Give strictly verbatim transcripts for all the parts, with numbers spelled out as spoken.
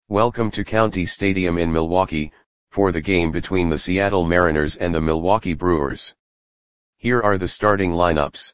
Welcome to County Stadium in Milwaukee, for the game between the Seattle Mariners and the Milwaukee Brewers. Here are the starting lineups.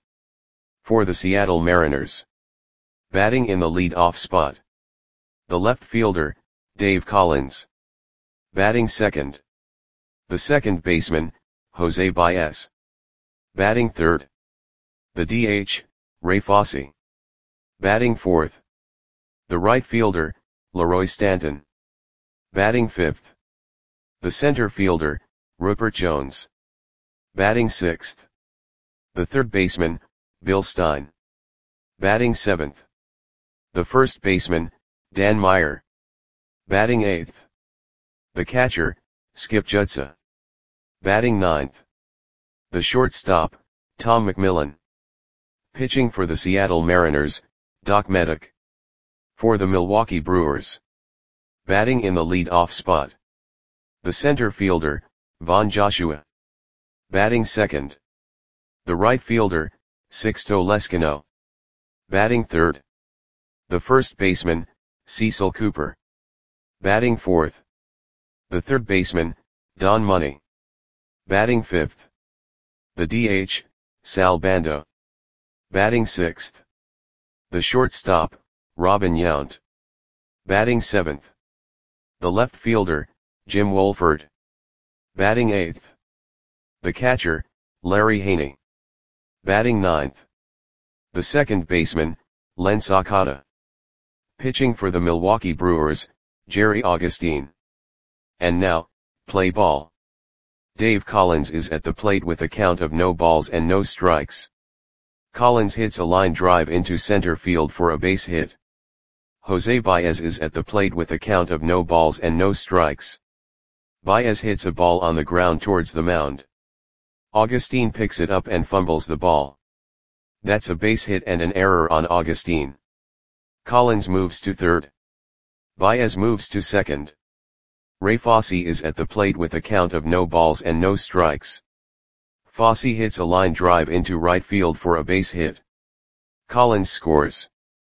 For the Seattle Mariners. Batting in the lead-off spot. The left fielder, Dave Collins. Batting second. The second baseman, Jose Baez. Batting third. The D H, Ray Fosse. Batting fourth. The right fielder, Leroy Stanton. Batting fifth. The center fielder, Rupert Jones. Batting sixth. The third baseman, Bill Stein. Batting seventh. The first baseman, Dan Meyer. Batting eighth. The catcher, Skip Jutsa. Batting ninth. The shortstop, Tom McMillan. Pitching for the Seattle Mariners, Doc Meddick. For the Milwaukee Brewers. Batting in the lead-off spot. The center fielder, Von Joshua. Batting second. The right fielder, Sixto Leskino. Batting third. The first baseman, Cecil Cooper. Batting fourth. The third baseman, Don Money. Batting fifth. The D H, Sal Bando. Batting sixth. The shortstop, Robin Yount. Batting seventh. The left fielder, Jim Wolford. Batting eighth. The catcher, Larry Haney. Batting ninth. The second baseman, Len Sakata. Pitching for the Milwaukee Brewers, Jerry Augustine. And now, play ball. Dave Collins is at the plate with a count of no balls and no strikes. Collins hits a line drive into center field for a base hit. Jose Baez is at the plate with a count of no balls and no strikes. Baez hits a ball on the ground towards the mound. Augustine picks it up and fumbles the ball. That's a base hit and an error on Augustine. Collins moves to third. Baez moves to second. Ray Fosse is at the plate with a count of no balls and no strikes. Fosse hits a line drive into right field for a base hit. Collins scores.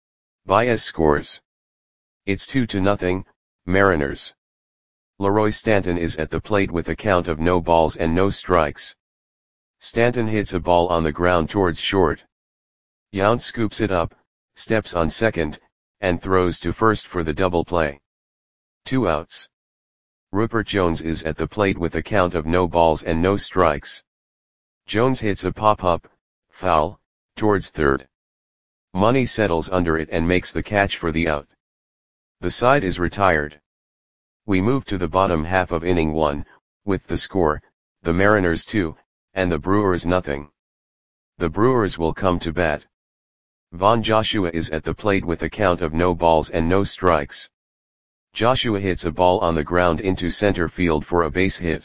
Baez scores. It's two to nothing, Mariners. Leroy Stanton is at the plate with a count of no balls and no strikes. Stanton hits a ball on the ground towards short. Yount scoops it up, steps on second, and throws to first for the double play. Two outs. Rupert Jones is at the plate with a count of no balls and no strikes. Jones hits a pop-up, foul, towards third. Money settles under it and makes the catch for the out. The side is retired. We move to the bottom half of inning one, with the score, the Mariners two, and the Brewers nothing. The Brewers will come to bat. Von Joshua is at the plate with a count of no balls and no strikes. Joshua hits a ball on the ground into center field for a base hit.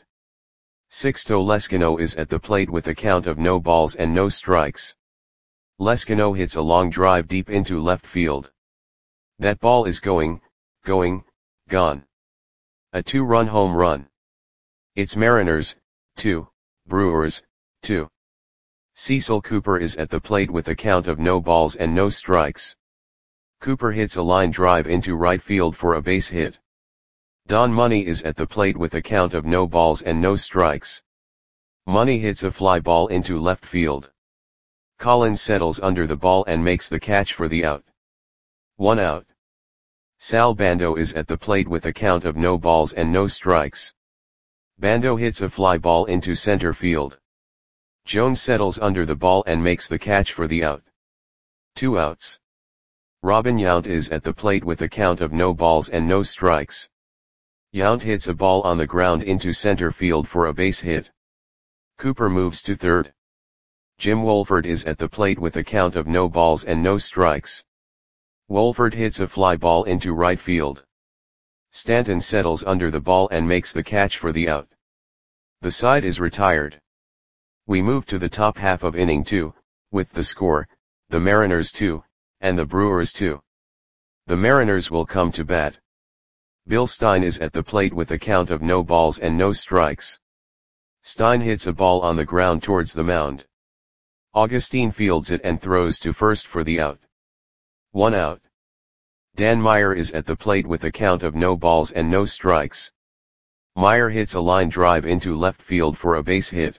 Sixto Leskino is at the plate with a count of no balls and no strikes. Leskino hits a long drive deep into left field. That ball is going, going, gone. A two-run home run. It's Mariners, two, Brewers, two. Cecil Cooper is at the plate with a count of no balls and no strikes. Cooper hits a line drive into right field for a base hit. Don Money is at the plate with a count of no balls and no strikes. Money hits a fly ball into left field. Collins settles under the ball and makes the catch for the out. One out. Sal Bando is at the plate with a count of no balls and no strikes. Bando hits a fly ball into center field. Jones settles under the ball and makes the catch for the out. Two outs. Robin Yount is at the plate with a count of no balls and no strikes. Yount hits a ball on the ground into center field for a base hit. Cooper moves to third. Jim Wolford is at the plate with a count of no balls and no strikes. Wolford hits a fly ball into right field. Stanton settles under the ball and makes the catch for the out. The side is retired. We move to the top half of inning two, with the score, the Mariners two, and the Brewers two. The Mariners will come to bat. Bill Stein is at the plate with a count of no balls and no strikes. Stein hits a ball on the ground towards the mound. Augustine fields it and throws to first for the out. One out. Dan Meyer is at the plate with a count of no balls and no strikes. Meyer hits a line drive into left field for a base hit.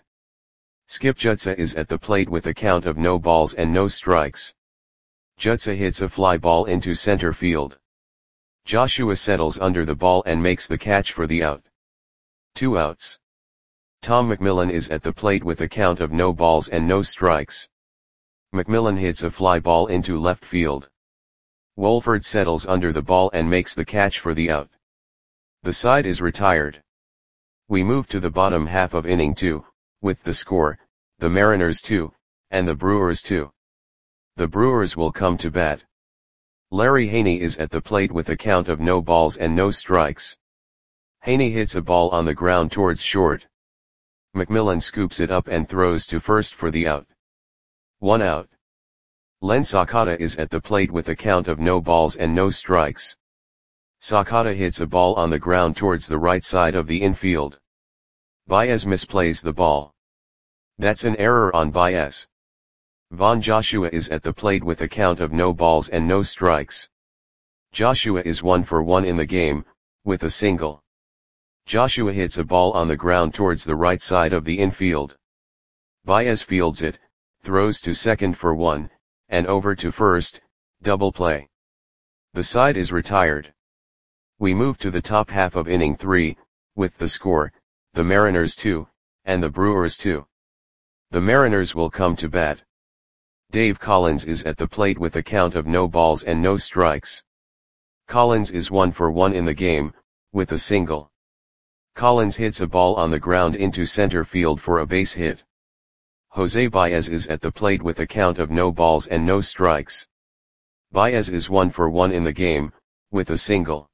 Skip Jutsa is at the plate with a count of no balls and no strikes. Jutsa hits a fly ball into center field. Joshua settles under the ball and makes the catch for the out. Two outs. Tom McMillan is at the plate with a count of no balls and no strikes. McMillan hits a fly ball into left field. Wolford settles under the ball and makes the catch for the out. The side is retired. We move to the bottom half of inning two, with the score, the Mariners two, and the Brewers two. The Brewers will come to bat. Larry Haney is at the plate with a count of no balls and no strikes. Haney hits a ball on the ground towards short. McMillan scoops it up and throws to first for the out. One out. Len Sakata is at the plate with a count of no balls and no strikes. Sakata hits a ball on the ground towards the right side of the infield. Baez misplays the ball. That's an error on Baez. Von Joshua is at the plate with a count of no balls and no strikes. Joshua is one for one in the game, with a single. Joshua hits a ball on the ground towards the right side of the infield. Baez fields it, throws to second for one, and over to first, double play. The side is retired. We move to the top half of inning three, with the score, the Mariners two, and the Brewers two. The Mariners will come to bat. Dave Collins is at the plate with a count of no balls and no strikes. Collins is one for one in the game, with a single. Collins hits a ball on the ground into center field for a base hit. Jose Baez is at the plate with a count of no balls and no strikes. Baez is one for one in the game, with a single.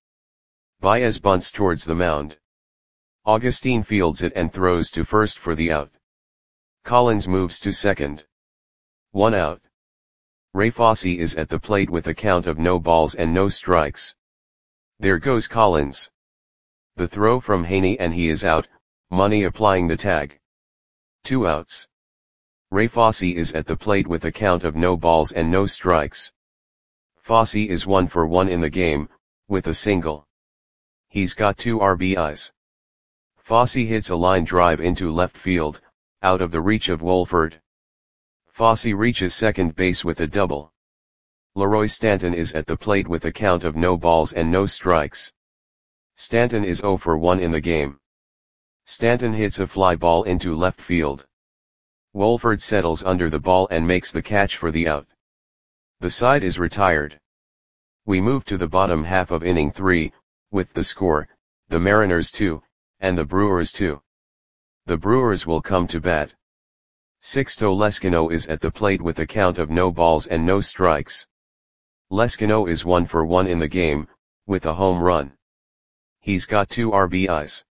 Baez bunts towards the mound. Augustine fields it and throws to first for the out. Collins moves to second. One out. Ray Fosse is at the plate with a count of no balls and no strikes. There goes Collins. The throw from Haney and he is out, Money applying the tag. Two outs. Ray Fosse is at the plate with a count of no balls and no strikes. Fosse is one for one in the game, with a single. He's got two R B Is. Fosse hits a line drive into left field, out of the reach of Wolford. Fosse reaches second base with a double. Leroy Stanton is at the plate with a count of no balls and no strikes. Stanton is zero for one in the game. Stanton hits a fly ball into left field. Wolford settles under the ball and makes the catch for the out. The side is retired. We move to the bottom half of inning three, with the score, the Mariners two, and the Brewers two. The Brewers will come to bat. Sixto Leskino is at the plate with a count of no balls and no strikes. Leskino is one for one in the game, with a home run. He's got two R B Is.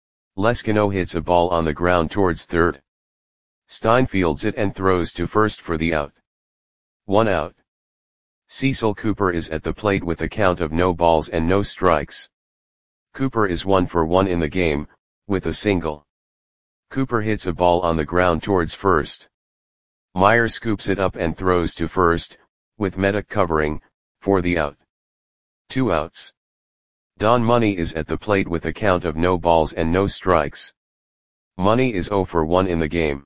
Leskino hits a ball on the ground towards third. Stein fields it and throws to first for the out. One out. Cecil Cooper is at the plate with a count of no balls and no strikes. Cooper is one for one in the game, with a single. Cooper hits a ball on the ground towards first. Meyer scoops it up and throws to first, with Medic covering, for the out. Two outs. Don Money is at the plate with a count of no balls and no strikes. Money is zero for one in the game.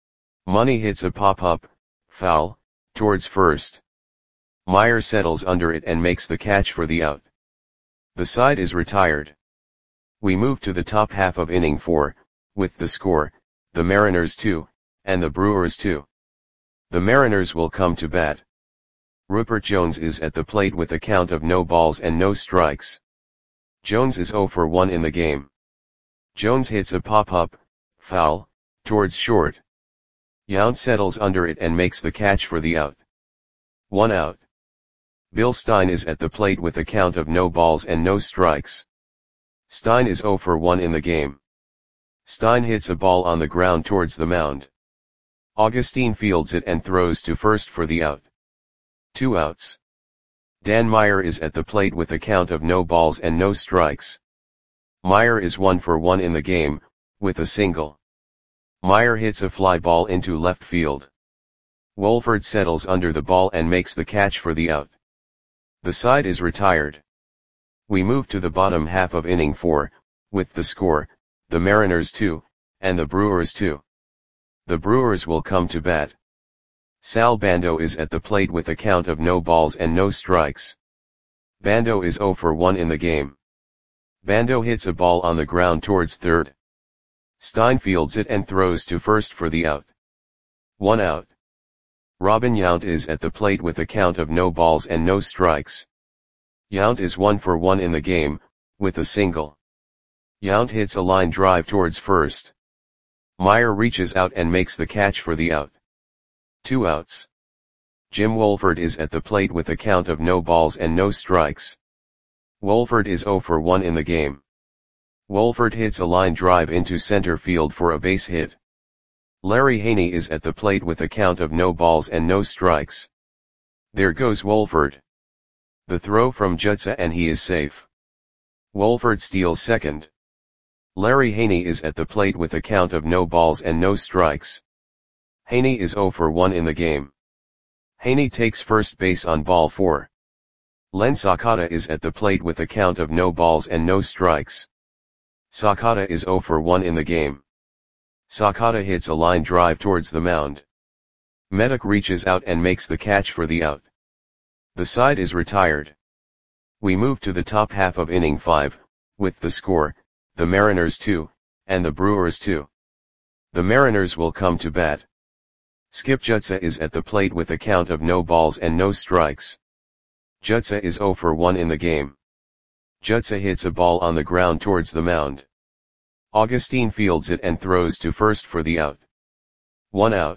Money hits a pop-up, foul, towards first. Meyer settles under it and makes the catch for the out. The side is retired. We move to the top half of inning four, with the score, the Mariners two, and the Brewers two. The Mariners will come to bat. Rupert Jones is at the plate with a count of no balls and no strikes. Jones is zero for one in the game. Jones hits a pop-up, foul, towards short. Yount settles under it and makes the catch for the out. One out. Bill Stein is at the plate with a count of no balls and no strikes. Stein is zero for one in the game. Stein hits a ball on the ground towards the mound. Augustine fields it and throws to first for the out. Two outs. Dan Meyer is at the plate with a count of no balls and no strikes. Meyer is one for one in the game, with a single. Meyer hits a fly ball into left field. Wolford settles under the ball and makes the catch for the out. The side is retired. We move to the bottom half of inning four, with the score, the Mariners two, and the Brewers two. The Brewers will come to bat. Sal Bando is at the plate with a count of no balls and no strikes. Bando is oh for one in the game. Bando hits a ball on the ground towards third. Stein fields it and throws to first for the out. One out. Robin Yount is at the plate with a count of no balls and no strikes. Yount is one for one in the game, with a single. Yount hits a line drive towards first. Meyer reaches out and makes the catch for the out. Two outs. Jim Wohlford is at the plate with a count of no balls and no strikes. Wohlford is oh for one in the game. Wohlford hits a line drive into center field for a base hit. Larry Haney is at the plate with a count of no balls and no strikes. There goes Wohlford. The throw from Jutsa and he is safe. Wohlford steals second. Larry Haney is at the plate with a count of no balls and no strikes. Haney is oh for one in the game. Haney takes first base on ball four. Len Sakata is at the plate with a count of no balls and no strikes. Sakata is oh for one in the game. Sakata hits a line drive towards the mound. Medic reaches out and makes the catch for the out. The side is retired. We move to the top half of inning five, with the score, the Mariners two, and the Brewers two. The Mariners will come to bat. Skip Jutsa is at the plate with a count of no balls and no strikes. Jutsa is oh for one in the game. Jutsa hits a ball on the ground towards the mound. Augustine fields it and throws to first for the out. One out.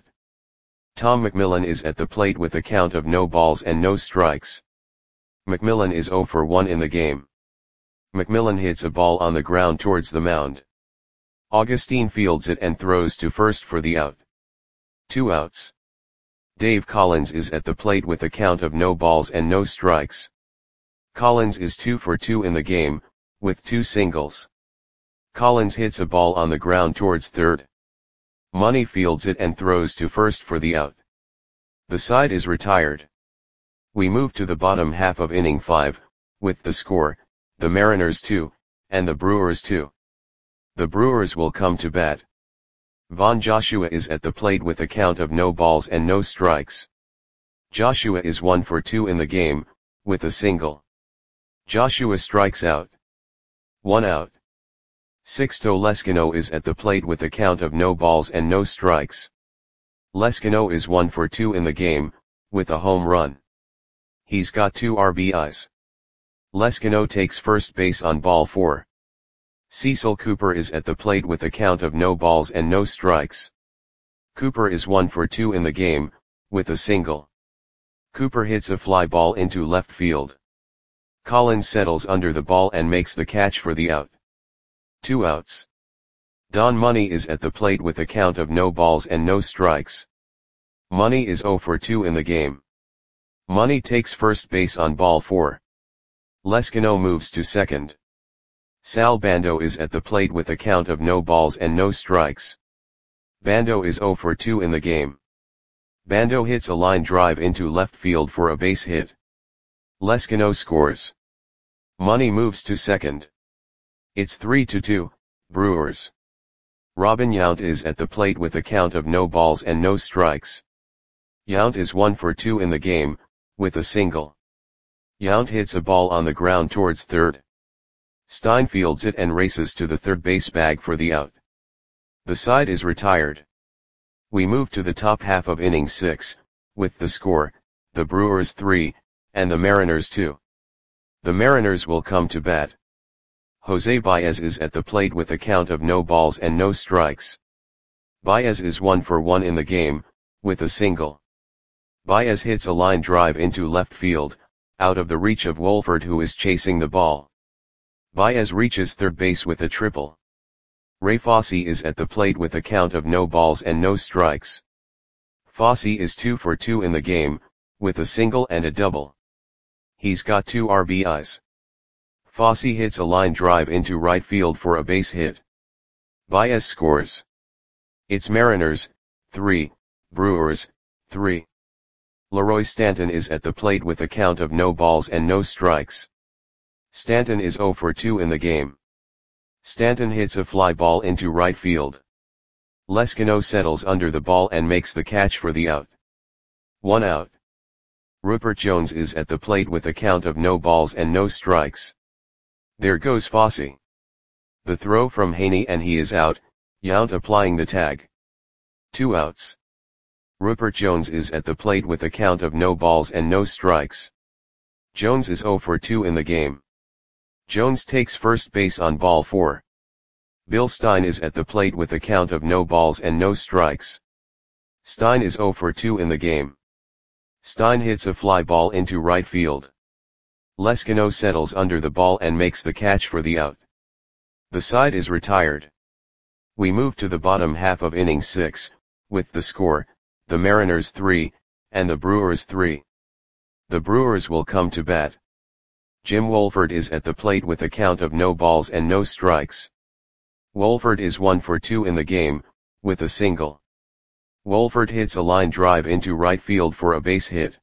Tom McMillan is at the plate with a count of no balls and no strikes. McMillan is oh for one in the game. McMillan hits a ball on the ground towards the mound. Augustine fields it and throws to first for the out. Two outs. Dave Collins is at the plate with a count of no balls and no strikes. Collins is two for two in the game, with two singles. Collins hits a ball on the ground towards third. Money fields it and throws to first for the out. The side is retired. We move to the bottom half of inning five, with the score, the Mariners two, and the Brewers two. The Brewers will come to bat. Von Joshua is at the plate with a count of no balls and no strikes. Joshua is one for two in the game, with a single. Joshua strikes out. One out. Sixto Leskino is at the plate with a count of no balls and no strikes. Leskino is one for two in the game, with a home run. He's got two R B Is. Leskino takes first base on ball four. Cecil Cooper is at the plate with a count of no balls and no strikes. Cooper is one for two in the game, with a single. Cooper hits a fly ball into left field. Collins settles under the ball and makes the catch for the out. Two outs. Don Money is at the plate with a count of no balls and no strikes. Money is oh for two in the game. Money takes first base on ball four. Leskino moves to second. Sal Bando is at the plate with a count of no balls and no strikes. Bando is oh for two in the game. Bando hits a line drive into left field for a base hit. Leskino scores. Money moves to second. It's three to two, Brewers. Robin Yount is at the plate with a count of no balls and no strikes. Yount is one for two in the game, with a single. Yount hits a ball on the ground towards third. Stein fields it and races to the third base bag for the out. The side is retired. We move to the top half of inning six, with the score, the Brewers three, and the Mariners two. The Mariners will come to bat. Jose Baez is at the plate with a count of no balls and no strikes. Baez is one for one in the game, with a single. Baez hits a line drive into left field, out of the reach of Wohlford, who is chasing the ball. Baez reaches third base with a triple. Ray Fosse is at the plate with a count of no balls and no strikes. Fosse is two for two in the game, with a single and a double. He's got two R B Is. Fosse hits a line drive into right field for a base hit. Baez scores. It's Mariners, three, Brewers, three. Leroy Stanton is at the plate with a count of no balls and no strikes. Stanton is zero for two in the game. Stanton hits a fly ball into right field. Leskino settles under the ball and makes the catch for the out. One out. Rupert Jones is at the plate with a count of no balls and no strikes. There goes Fosse. The throw from Haney and he is out, Yount applying the tag. Two outs. Rupert Jones is at the plate with a count of no balls and no strikes. Jones is zero for two in the game. Jones takes first base on ball four. Bill Stein is at the plate with a count of no balls and no strikes. Stein is zero for two in the game. Stein hits a fly ball into right field. Leskino settles under the ball and makes the catch for the out. The side is retired. We move to the bottom half of inning six, with the score, the Mariners three, and the Brewers three. The Brewers will come to bat. Jim Wohlford is at the plate with a count of no balls and no strikes. Wohlford is one for two in the game, with a single. Wohlford hits a line drive into right field for a base hit.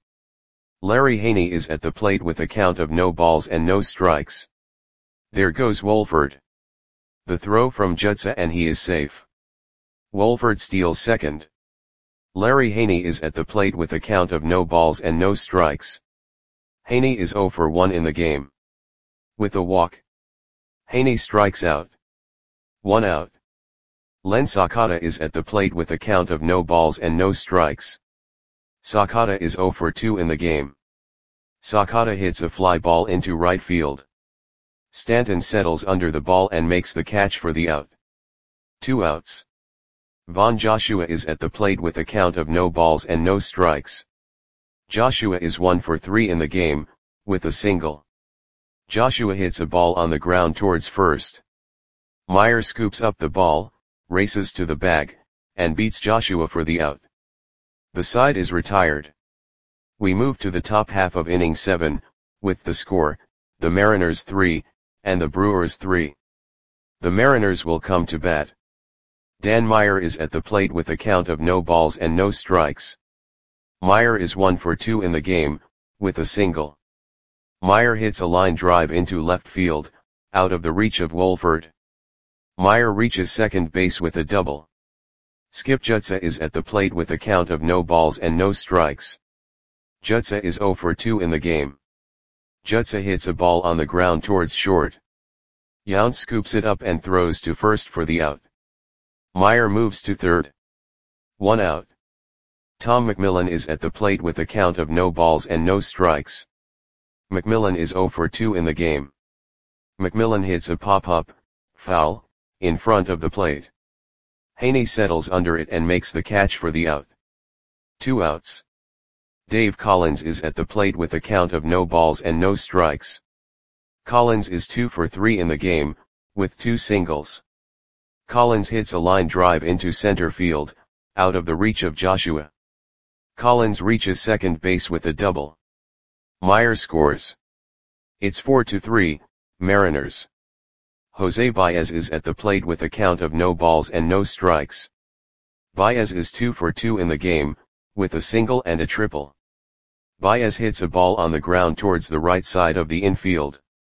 Larry Haney is at the plate with a count of no balls and no strikes. There goes Wohlford. The throw from Jutsa and he is safe. Wohlford steals second. Larry Haney is at the plate with a count of no balls and no strikes. Haney is zero for one in the game. With a walk. Haney strikes out. One out. Len Sakata is at the plate with a count of no balls and no strikes. Sakata is zero for two in the game. Sakata hits a fly ball into right field. Stanton settles under the ball and makes the catch for the out. Two outs. Von Joshua is at the plate with a count of no balls and no strikes. Joshua is one for three in the game, with a single. Joshua hits a ball on the ground towards first. Meyer scoops up the ball, races to the bag, and beats Joshua for the out. The side is retired. We move to the top half of inning seven, with the score, the Mariners three, and the Brewers three. The Mariners will come to bat. Dan Meyer is at the plate with a count of no balls and no strikes. Meyer is one for two in the game, with a single. Meyer hits a line drive into left field, out of the reach of Wohlford. Meyer reaches second base with a double. Skip Jutsa is at the plate with a count of no balls and no strikes. Jutsa is zero for two in the game. Jutsa hits a ball on the ground towards short. Yount scoops it up and throws to first for the out. Meyer moves to third. One out. Tom McMillan is at the plate with a count of no balls and no strikes. McMillan is zero for two in the game. McMillan hits a pop-up, foul, in front of the plate. Haney settles under it and makes the catch for the out. Two outs. Dave Collins is at the plate with a count of no balls and no strikes. Collins is two for three in the game, with two singles. Collins hits a line drive into center field, out of the reach of Joshua. Collins reaches second base with a double. Meyer scores. It's four to three, Mariners. Jose Baez is at the plate with a count of no balls and no strikes. Baez is two for two in the game, with a single and a triple. Baez hits a ball on the ground towards the right side of the infield.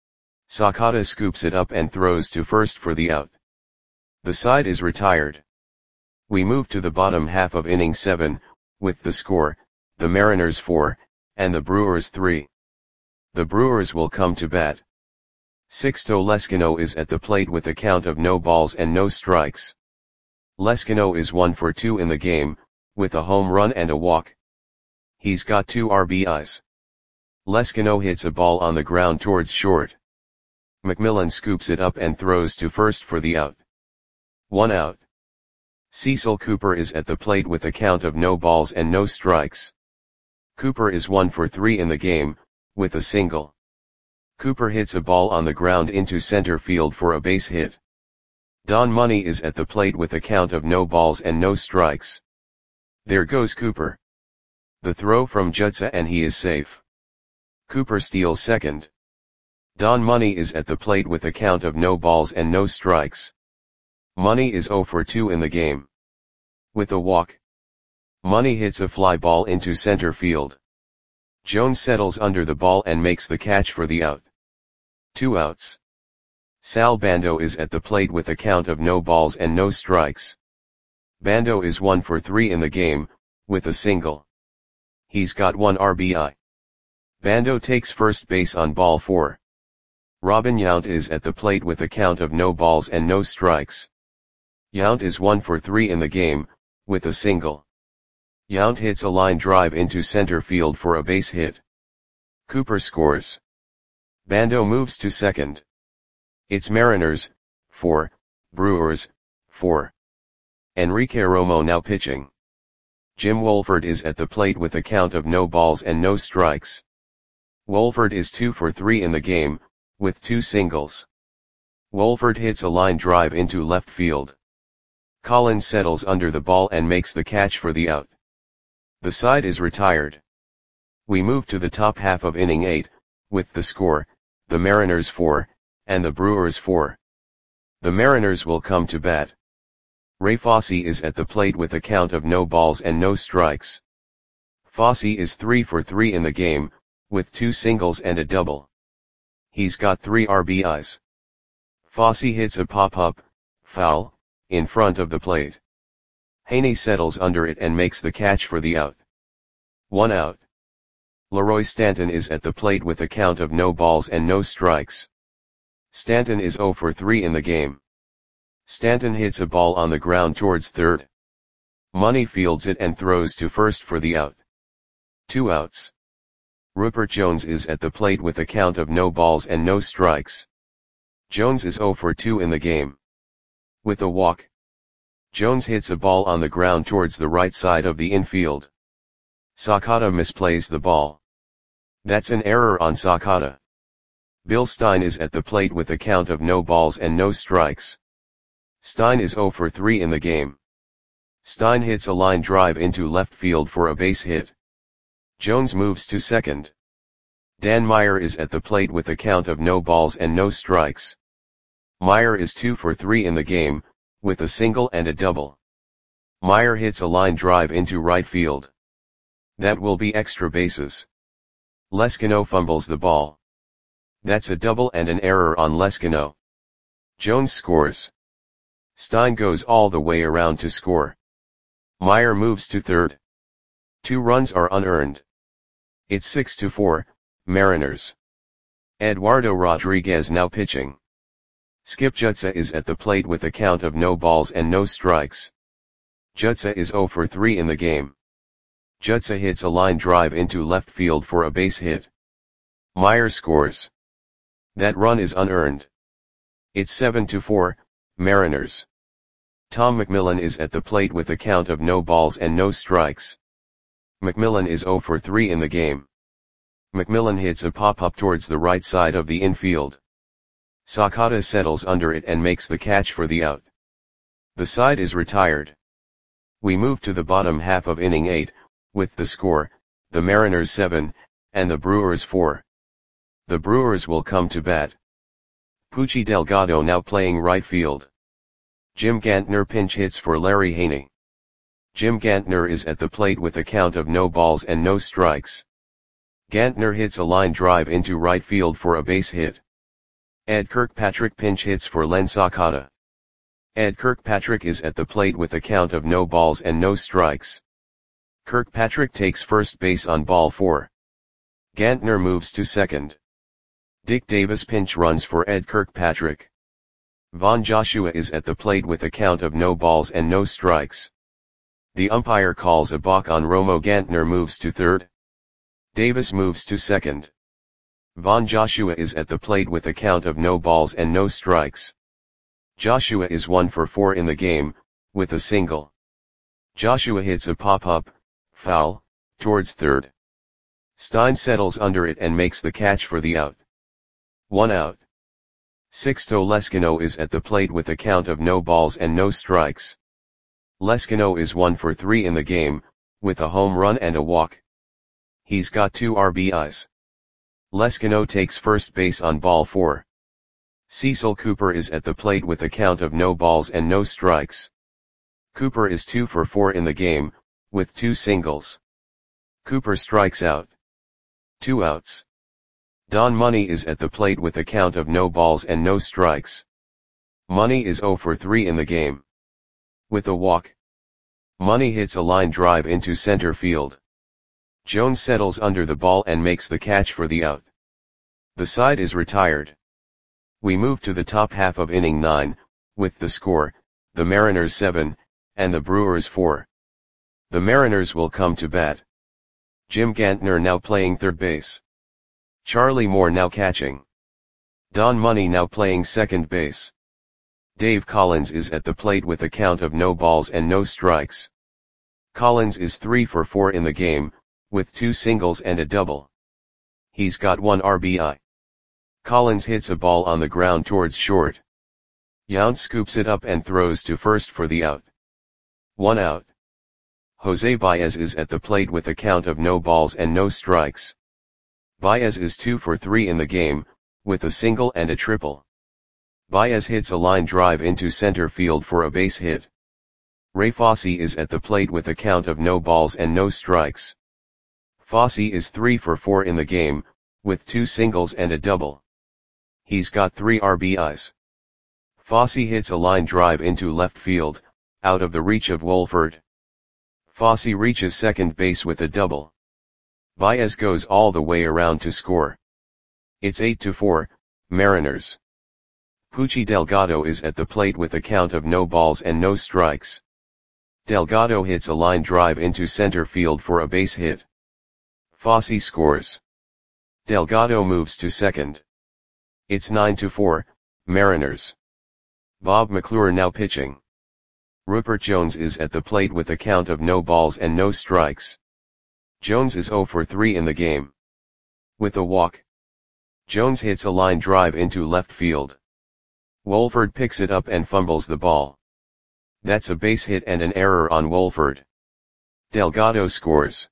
Sakata scoops it up and throws to first for the out. The side is retired. We move to the bottom half of inning seven, with the score, the Mariners four, and the Brewers three. The Brewers will come to bat. Sixto Leskino is at the plate with a count of no balls and no strikes. Leskino is one for two in the game, with a home run and a walk. He's got two R B Is. Leskino hits a ball on the ground towards short. McMillan scoops it up and throws to first for the out. One out. Cecil Cooper is at the plate with a count of no balls and no strikes. Cooper is one for three in the game, with a single. Cooper hits a ball on the ground into center field for a base hit. Don Money is at the plate with a count of no balls and no strikes. There goes Cooper. The throw from Jutsa and he is safe. Cooper steals second. Don Money is at the plate with a count of no balls and no strikes. Money is zero for two in the game. With a walk. Money hits a fly ball into center field. Jones settles under the ball and makes the catch for the out. Two outs. Sal Bando is at the plate with a count of no balls and no strikes. Bando is one for three in the game, with a single. He's got one R B I. Bando takes first base on ball four. Robin Yount is at the plate with a count of no balls and no strikes. Yount is one for three in the game, with a single. Yount hits a line drive into center field for a base hit. Cooper scores. Bando moves to second. It's Mariners, four, Brewers, four. Enrique Romo now pitching. Jim Wolford is at the plate with a count of no balls and no strikes. Wolford is two for three in the game, with two singles. Wolford hits a line drive into left field. Collins settles under the ball and makes the catch for the out. The side is retired. We move to the top half of inning eight, with the score, the Mariners four, and the Brewers four. The Mariners will come to bat. Ray Fosse is at the plate with a count of no balls and no strikes. Fosse is three for three in the game, with two singles and a double. He's got three R B Is. Fosse hits a pop-up, foul, in front of the plate. Haney settles under it and makes the catch for the out. One out. Leroy Stanton is at the plate with a count of no balls and no strikes. Stanton is zero for three in the game. Stanton hits a ball on the ground towards third. Money fields it and throws to first for the out. Two outs. Rupert Jones is at the plate with a count of no balls and no strikes. Jones is zero for two in the game. With a walk. Jones hits a ball on the ground towards the right side of the infield. Sakata misplays the ball. That's an error on Sakata. Bill Stein is at the plate with a count of no balls and no strikes. Stein is zero for three in the game. Stein hits a line drive into left field for a base hit. Jones moves to second. Dan Meyer is at the plate with a count of no balls and no strikes. Meyer is two for three in the game, with a single and a double. Meyer hits a line drive into right field. That will be extra bases. Leskino fumbles the ball. That's a double and an error on Leskino. Jones scores. Stein goes all the way around to score. Meyer moves to third. Two runs are unearned. It's six to four, Mariners. Eduardo Rodriguez now pitching. Skip Jutsa is at the plate with a count of no balls and no strikes. Jutsa is zero for three in the game. Jutsa hits a line drive into left field for a base hit. Meyer scores. That run is unearned. It's seven to four, Mariners. Tom McMillan is at the plate with a count of no balls and no strikes. McMillan is zero for three in the game. McMillan hits a pop-up towards the right side of the infield. Sakata settles under it and makes the catch for the out. The side is retired. We move to the bottom half of inning eight, with the score, the Mariners seven, and the Brewers four. The Brewers will come to bat. Pucci Delgado now playing right field. Jim Gantner pinch hits for Larry Haney. Jim Gantner is at the plate with a count of no balls and no strikes. Gantner hits a line drive into right field for a base hit. Ed Kirkpatrick pinch hits for Len Sakata. Ed Kirkpatrick is at the plate with a count of no balls and no strikes. Kirkpatrick takes first base on ball four. Gantner moves to second. Dick Davis pinch runs for Ed Kirkpatrick. Von Joshua is at the plate with a count of no balls and no strikes. The umpire calls a balk on Romo. Gantner moves to third. Davis moves to second. Von Joshua is at the plate with a count of no balls and no strikes. Joshua is one for four in the game, with a single. Joshua hits a pop-up, foul, towards third. Stein settles under it and makes the catch for the out. One out. Sixto Leskino is at the plate with a count of no balls and no strikes. Leskino is one for three in the game, with a home run and a walk. He's got two R B Is. Leskino takes first base on ball four. Cecil Cooper is at the plate with a count of no balls and no strikes. Cooper is two for four in the game, with two singles. Cooper strikes out. Two outs. Don Money is at the plate with a count of no balls and no strikes. Money is oh for three in the game. With a walk, Money hits a line drive into center field. Jones settles under the ball and makes the catch for the out. The side is retired. We move to the top half of inning nine, with the score, the Mariners seven, and the Brewers four. The Mariners will come to bat. Jim Gantner now playing third base. Charlie Moore now catching. Don Money now playing second base. Dave Collins is at the plate with a count of no balls and no strikes. Collins is three for four in the game, with two singles and a double. He's got one R B I. Collins hits a ball on the ground towards short. Yount scoops it up and throws to first for the out. One out. Jose Baez is at the plate with a count of no balls and no strikes. Baez is two for three in the game, with a single and a triple. Baez hits a line drive into center field for a base hit. Ray Fosse is at the plate with a count of no balls and no strikes. Fosse is three for four in the game, with two singles and a double. He's got three R B Is. Fosse hits a line drive into left field, out of the reach of Wolford. Fosse reaches second base with a double. Baez goes all the way around to score. It's eight to four, Mariners. Poochie Delgado is at the plate with a count of no balls and no strikes. Delgado hits a line drive into center field for a base hit. Fosse scores. Delgado moves to second. It's nine to four, Mariners. Bob McClure now pitching. Rupert Jones is at the plate with a count of no balls and no strikes. Jones is oh for three in the game. With a walk, Jones hits a line drive into left field. Wolford picks it up and fumbles the ball. That's a base hit and an error on Wolford. Delgado scores.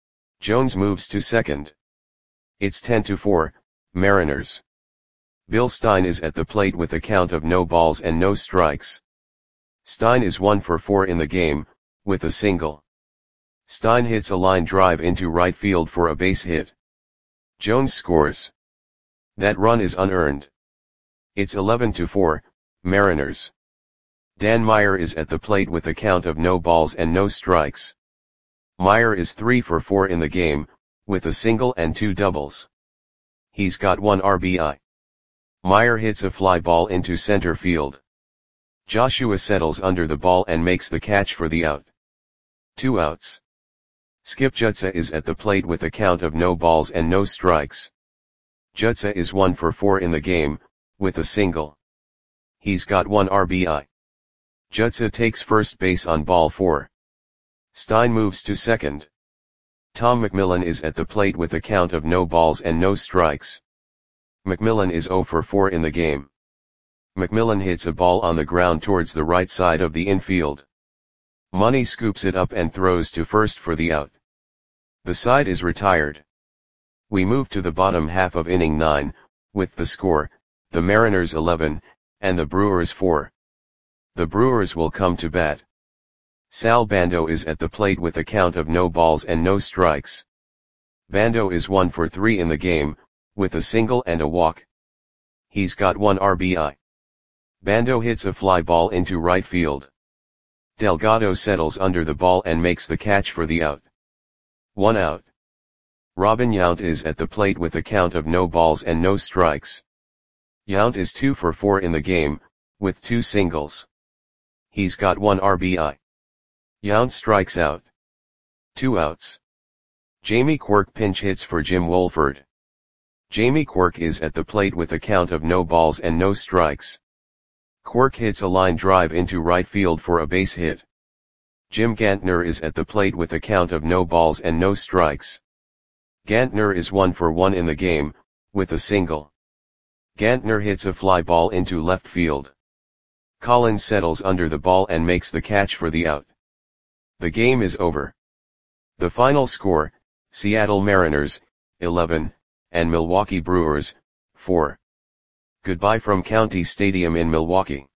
Jones moves to second. It's ten to four, Mariners. Bill Stein is at the plate with a count of no balls and no strikes. Stein is one for four in the game, with a single. Stein hits a line drive into right field for a base hit. Jones scores. That run is unearned. It's eleven to four, Mariners. Dan Meyer is at the plate with a count of no balls and no strikes. Meyer is three for four in the game, with a single and two doubles. He's got one R B I. Meyer hits a fly ball into center field. Joshua settles under the ball and makes the catch for the out. Two outs. Skip Jutsa is at the plate with a count of no balls and no strikes. Jutsa is one for four in the game, with a single. He's got one R B I. Jutsa takes first base on ball four. Stein moves to second. Tom McMillan is at the plate with a count of no balls and no strikes. McMillan is oh for four in the game. McMillan hits a ball on the ground towards the right side of the infield. Money scoops it up and throws to first for the out. The side is retired. We move to the bottom half of inning nine, with the score, the Mariners eleven, and the Brewers four. The Brewers will come to bat. Sal Bando is at the plate with a count of no balls and no strikes. Bando is one for three in the game, with a single and a walk. He's got one R B I. Bando hits a fly ball into right field. Delgado settles under the ball and makes the catch for the out. One out. Robin Yount is at the plate with a count of no balls and no strikes. Yount is two for four in the game, with two singles. He's got one R B I. Yount strikes out. Two outs. Jamie Quirk pinch hits for Jim Wolford. Jamie Quirk is at the plate with a count of no balls and no strikes. Quirk hits a line drive into right field for a base hit. Jim Gantner is at the plate with a count of no balls and no strikes. Gantner is one for one in the game, with a single. Gantner hits a fly ball into left field. Collins settles under the ball and makes the catch for the out. The game is over. The final score, Seattle Mariners, eleven, and Milwaukee Brewers, four. Goodbye from County Stadium in Milwaukee.